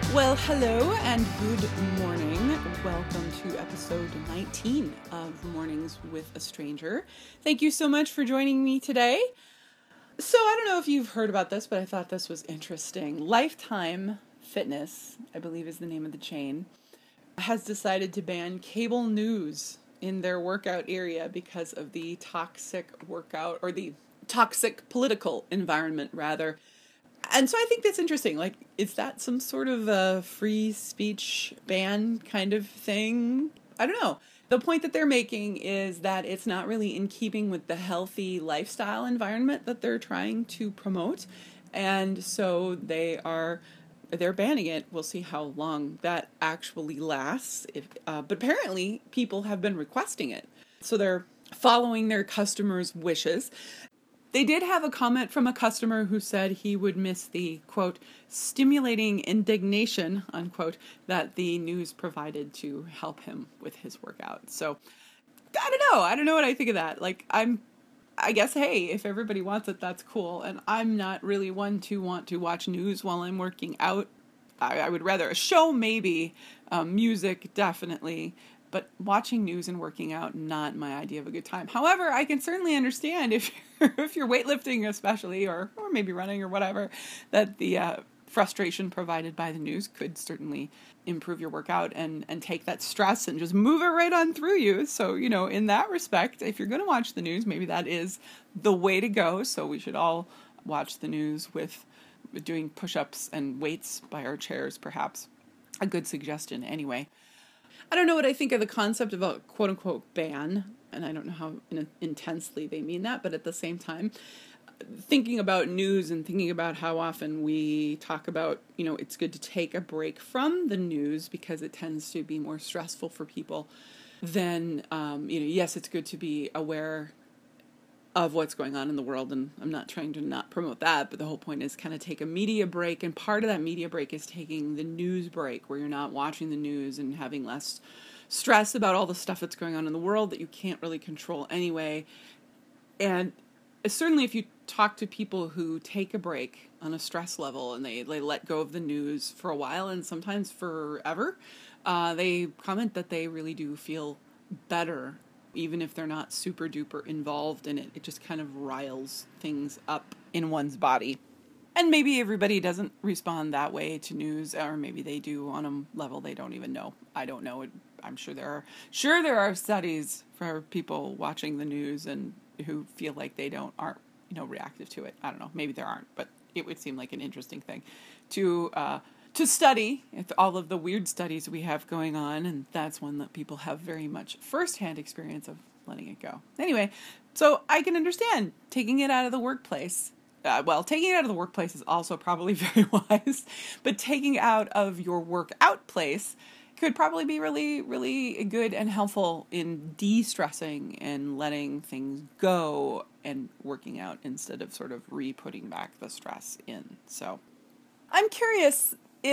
Well, hello and good morning. Welcome to episode 19 of Mornings with a Stranger. Thank you so much for joining me today. So, I don't know if you've heard about this, but I thought this was interesting. Lifetime Fitness, I believe is the name of the chain, has decided to ban cable news in their workout area because of the toxic workout, or the toxic political environment, rather. And so I think that's interesting. Like, is that some sort of a free speech ban kind of thing? I don't know. The point that they're making is that it's not really in keeping with the healthy lifestyle environment that they're trying to promote. And so they're banning it. We'll see how long that actually lasts. But apparently people have been requesting it. So they're following their customers' wishes. They did have a comment from a customer who said he would miss the, quote, stimulating indignation, unquote, that the news provided to help him with his workout. So, I don't know. I don't know what I think of that. Like, I guess, hey, if everybody wants it, that's cool. And I'm not really one to want to watch news while I'm working out. I would rather a show, maybe, music, definitely. But watching news and working out, not my idea of a good time. However, I can certainly understand if you're weightlifting especially, or maybe running or whatever, that the frustration provided by the news could certainly improve your workout and take that stress and just move it right on through you. So, in that respect, if you're going to watch the news, maybe that is the way to go. So we should all watch the news with doing push-ups and weights by our chairs, perhaps. A good suggestion anyway. I don't know what I think of the concept of a quote-unquote ban, and I don't know how intensely they mean that, but at the same time, thinking about news and thinking about how often we talk about, it's good to take a break from the news because it tends to be more stressful for people, then, yes, it's good to be aware of what's going on in the world, and I'm not trying to not promote that, but the whole point is kind of take a media break, and part of that media break is taking the news break, where you're not watching the news and having less stress about all the stuff that's going on in the world that you can't really control anyway. And certainly if you talk to people who take a break on a stress level and they let go of the news for a while and sometimes forever, they comment that they really do feel better, even if they're not super duper involved in it. It just kind of riles things up in one's body. And maybe everybody doesn't respond that way to news, or maybe they do on a level they don't even know. I don't know. I'm sure there are studies for people watching the news and who feel like they aren't reactive to it. I don't know. Maybe there aren't, but it would seem like an interesting thing to study all of the weird studies we have going on, and that's one that people have very much firsthand experience of letting it go. Anyway, so I can understand taking it out of the workplace. Taking it out of the workplace is also probably very wise, but taking it out of your workout place could probably be really, really good and helpful in de-stressing and letting things go and working out instead of sort of re-putting back the stress in. So I'm curious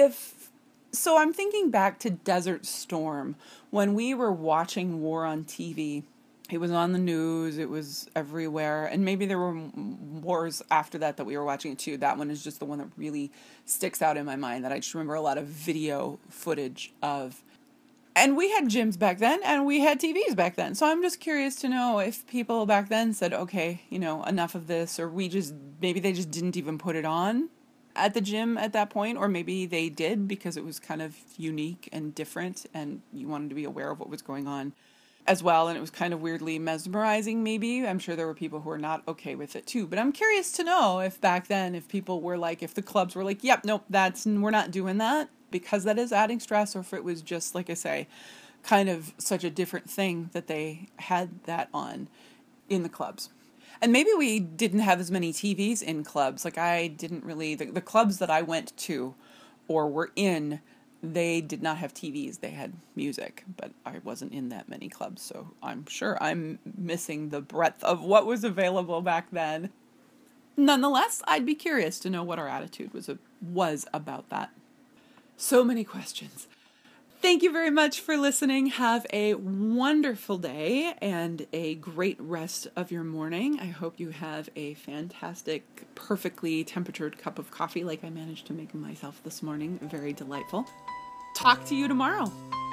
so I'm thinking back to Desert Storm, when we were watching war on TV. It was on the news, it was everywhere, and maybe there were wars after that we were watching it too. That one is just the one that really sticks out in my mind, that I just remember a lot of video footage of. And we had gyms back then, and we had TVs back then. So I'm just curious to know if people back then said, okay, enough of this, or maybe they just didn't even put it on at the gym at that point, or maybe they did because it was kind of unique and different and you wanted to be aware of what was going on as well, and it was kind of weirdly mesmerizing maybe. I'm sure there were people who were not okay with it too, but I'm curious to know if back then, if people were like, if the clubs were like, yep, nope, we're not doing that because that is adding stress, or if it was just, like I say, kind of such a different thing that they had that on in the clubs. And maybe we didn't have as many TVs in clubs. Like I didn't really, the clubs that I went to or were in, they did not have TVs. They had music, but I wasn't in that many clubs, so I'm sure I'm missing the breadth of what was available back then. Nonetheless, I'd be curious to know what our attitude was about that. So many questions. Thank you very much for listening. Have a wonderful day and a great rest of your morning. I hope you have a fantastic, perfectly temperatured cup of coffee like I managed to make myself this morning. Very delightful. Talk to you tomorrow.